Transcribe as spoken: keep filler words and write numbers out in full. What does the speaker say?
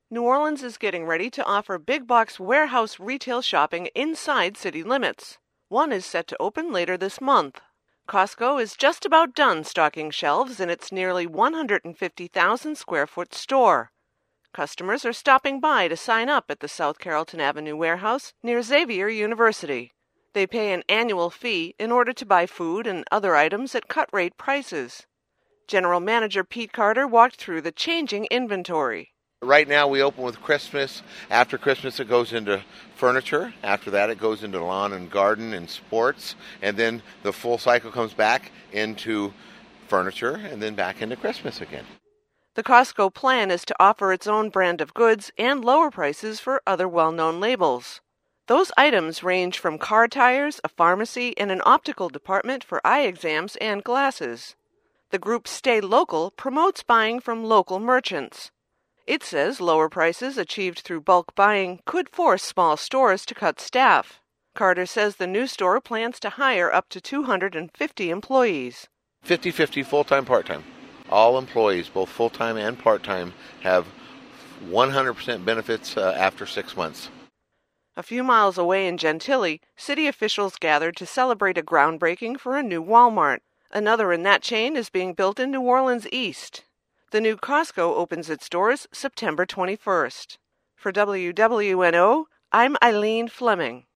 New Orleans is getting ready to offer big box warehouse retail shopping inside city limits. One is set to open later this month. Costco is just about done stocking shelves in its nearly one hundred fifty thousand square foot store. Customers are stopping by to sign up at the South Carrollton Avenue warehouse near Xavier University. They pay an annual fee in order to buy food and other items at cut-rate prices. General Manager Pete Carter walked through the changing inventory. Right now we open with Christmas. After Christmas it goes into furniture. After that it goes into lawn and garden and sports. And then the full cycle comes back into furniture and then back into Christmas again. The Costco plan is to offer its own brand of goods and lower prices for other well-known labels. Those items range from car tires, a pharmacy, and an optical department for eye exams and glasses. The group Stay Local promotes buying from local merchants. It says lower prices achieved through bulk buying could force small stores to cut staff. Carter says the new store plans to hire up to two hundred fifty employees. fifty-fifty full-time, part-time. All employees, both full-time and part-time, have one hundred percent benefits uh, after six months. A few miles away in Gentilly, city officials gathered to celebrate a groundbreaking for a new Walmart. Another in that chain is being built in New Orleans East. The new Costco opens its doors September twenty-first. For W W N O, I'm Eileen Fleming.